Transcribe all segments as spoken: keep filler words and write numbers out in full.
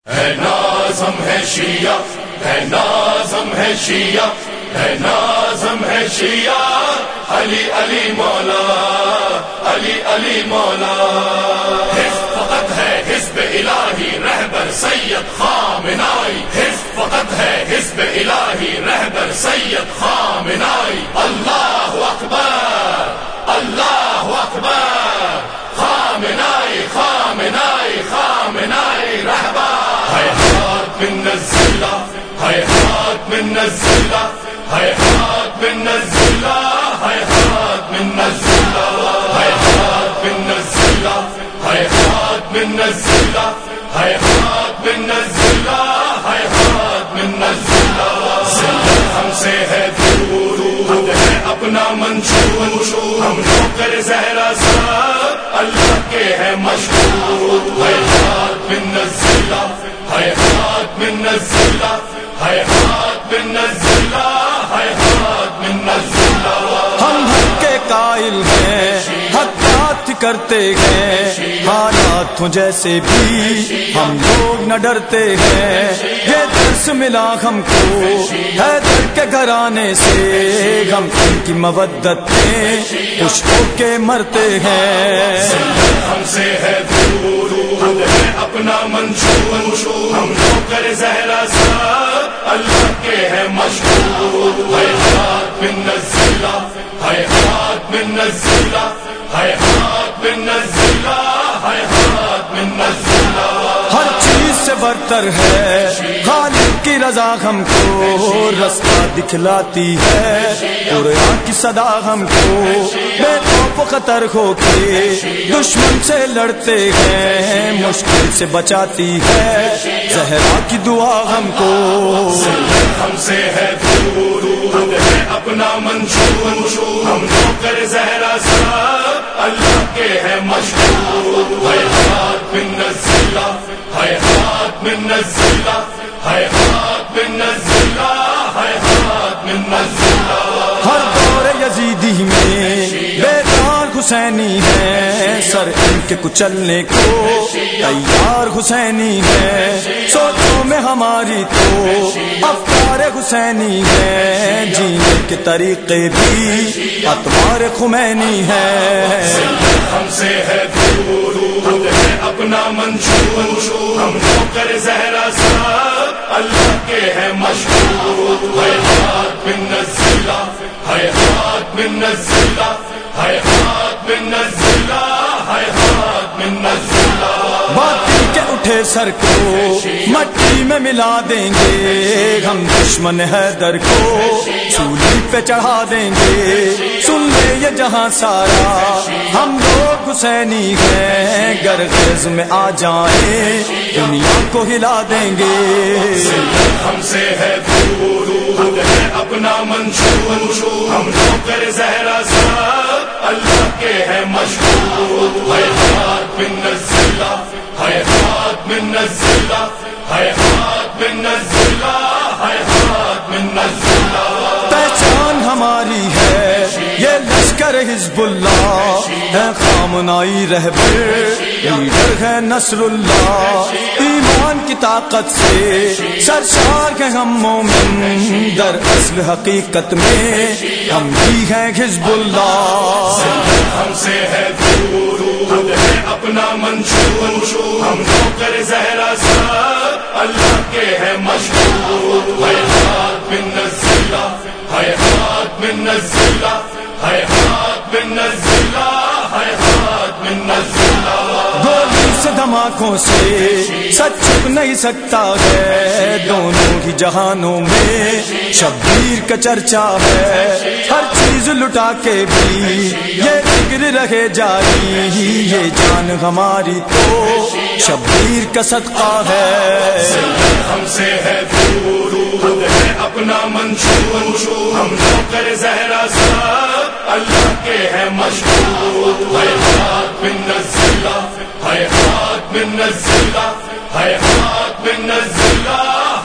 ہے نازم ہے شیعہ، ہے نازم ہے شیعہ، ہے نازم ہے شیعہ، علی علی مولا، علی علی مولا۔ حزب فقط ہے حزب الہی رہبر سید خامنائی، حزب فقط ہے حزب الہی رہبر سید خامنائی۔ اللہ اکبر، اللہ اکبر، خامنائی خامنائی خامنائی رہبر۔ حیات من الذلہ، حیات من الذلہ، حیات من الذلہ، حیات من الذلہ، حیات من الذلہ، حیات من الذلہ، حیات من الذلہ، حیات من الذلہ۔ ذلت ہم سے ہے دور، ہم ہے اپنا منشور، ہم نوکر زہرا سب اللہ کے ہے مشہور۔ حیات من الذلہ، حیات من الذلہ، حیات من الذلہ، حیات من الذلہ۔ ہم حق کے قائل ہیں، حق بات کرتے ہیں، حالات ہوں جیسے بھی ہم لوگ نہ ڈرتے ہیں۔ یہ درس ملا ہم کو حیدر کے گھرانے سے، ہم ان کی مودت میں خوش ہو کے مرتے ہیں۔ ہم سے ہے دور، ہم ہے اپنا منشور، ہم نوکر زہرا سب اللہ کے ہے مشہور۔ حیات من الذلہ، حیات من الذلہ، حیات من الذلہ، حیات من الذلہ۔ ہر چیز سے برتر ہے خالق کی رضا، ہم کو رستہ دکھلاتی ہے قرآن کی صدا، ہم کو بے خوف و خطر ہو کے دشمن سے لڑتے ہیں، مشکل سے بچاتی ہے زہرا کی دعا ہم کو۔ ہم سے ہے دور، ہم ہے اپنا منشور، ہم نوکر زہرا سب اللہ کے ہے مشہور۔ حیات من الذلہ، حیات من الذلہ، حیات من الذلہ، حیات من الذلہ۔ ہر دور یزیدی میں بیدار حسینی ہے، سر ان کے کچلنے کو تیار حسینی ہے۔ سوچوں میں ہماری تو افکار حسینی ہے، جینے کے طریقے بھی اطوار خمینی ہے۔ ہم سے ہے دور، ہم ہے اپنا منشور، ہم نوکر زہرا سب اللہ کے ہے مشہور۔ حیات من الذلہ، حیات من الذلہ، حیات من الذلہ، حیات من الذلہ۔ باطل کے اٹھے سر کو مٹی میں ملا دیں گے، ہم دشمن حیدر کو سولی پہ چڑھا دیں گے۔ سن لے یہ جہاں سارا ہم لوگ حسینی ہیں، گر غیظ میں آ جائیں دنیا کو ہلا دیں گے۔ ہم سے ہے دور، ہم ہے اپنا منشور، ہم نوکر زہرا سب اللہ کے ہے مشہور۔ حیات من الذلہ، حیات من الذلہ، حیات من الذلہ، حیات من الذلہ۔ پہچان ہماری ہے یہ لشکر حزب اللہ ہے، خامنائی رہبر لیڈر ہے نصر اللہ۔ ایمان کی طاقت سے سرشار ہیں ہم مومن، در اصل حقیقت میں ہم بھی ہیں حزب اللہ۔ ہم سے ہے دور، ہم ہے اپنا منشور، ہم نوکر زہرا سب اللہ کے ہے مشہور۔ حیات من الذلہ، حیات من الذلہ، حیات من الذلہ، حیات من الذلہ۔ گولی سے دھماکوں سے سچ چھپ نہیں سکتا ہے، دونوں ہی جہانوں میں شبیر کا چرچا ہے۔ ہر چیز لٹا کے بھی یہ فکر رہے جاری، یہ جان ہماری تو شبیر کا صدقہ ہے۔ ہم سے ہے دور، ہم ہے اپنا منشور، ہم نوکر زہرا سب اللہ کے ہے مشہور۔ حیات من الذلہ، حیات من الذلہ، حیات من الذلہ،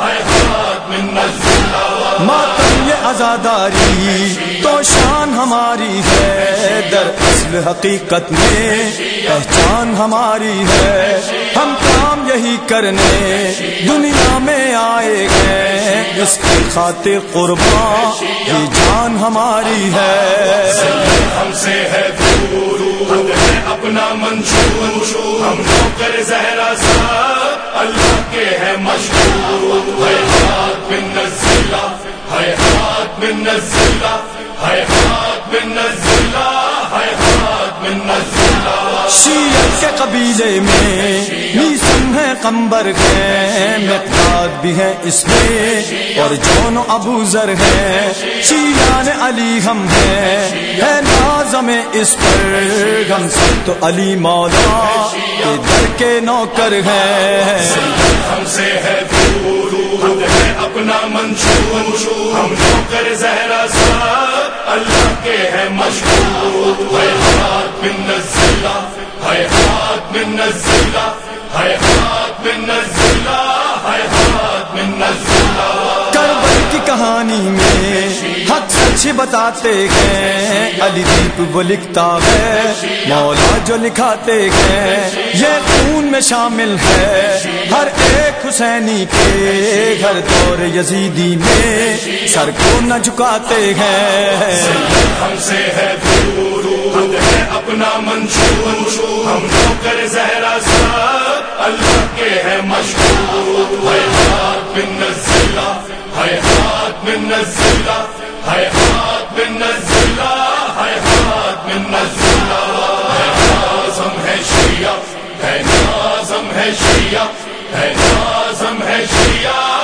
حیات من الذلہ۔ ماتم یہ عزاداری تو شان ہماری ہے، در اصل حقیقت میں پہچان ہماری ہے۔ ہم کام یہی کرنے دنیا میں آئے گئے، اس کی خاطر قربان یہ جان ہماری ہے۔ ہم سے ہے دور ہم ہے اپنا منشور، ہم نوکر زہرا صاحب اللہ کے ہے مشہور۔ حیات بن نزلہ حیات بن نزلہ حیات بن نزلہ حیات بن نزلہ۔ شیعت کے قبیلے میں نیسم ہے، قمبر ہے، مقداد بھی ہے اس میں، اور جون و ابو ذر ہے۔ شیعان علی ہم ہیں، ہے نازم اس پر، ہم سب تو علی مولا کے در کے نوکر ہیں۔ ہم سے ہے دور ہم ہے اپنا منشور، ہم نوکر زہرا صاحب اللہ کے ہے مشہور۔ حیات بن نزلہ حیات بن نزلہ حیات بن نزلہ حیات بن نزلہ۔ کربل کی کہانی میں حق سچ بتاتے ہیں، علی دیپ وہ لکھتا ہے، مولا جو لکھاتے ہیں، یہ خون میں شامل ہے ہر ایک حسینی کے، ہر دور یزیدی میں سر کو نہ جھکاتے ہیں۔ ہم سے ہے دور ہم ہے اپنا منشور، ہم نوکر زہرا صاحب اللہ کے ہے مشہور۔ حیات بن نزلہ حیات بن نزلہ حیات بن نزلہ حیات بن نزلہ۔ ہے نازم ہے شیعہ ہے نازم ہے شیعہ ہے نازم ہے شیعہ